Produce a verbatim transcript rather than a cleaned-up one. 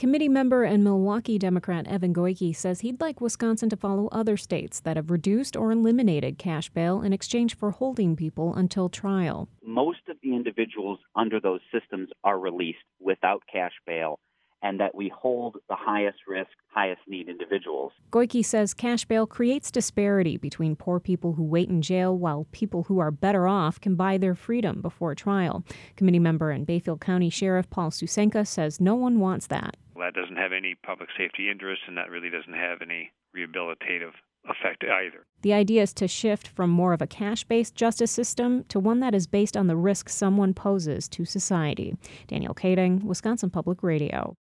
Committee member and Milwaukee Democrat Evan Goyke says he'd like Wisconsin to follow other states that have reduced or eliminated cash bail in exchange for holding people until trial. Most of the individuals under those systems are released without cash bail, and that we hold the highest risk, highest need individuals. Goyke says cash bail creates disparity between poor people who wait in jail while people who are better off can buy their freedom before trial. Committee member and Bayfield County Sheriff Paul Susenka says no one wants that. Well, that doesn't have any public safety interest, and that really doesn't have any rehabilitative effect either. The idea is to shift from more of a cash-based justice system to one that is based on the risk someone poses to society. Danielle Kading, Wisconsin Public Radio.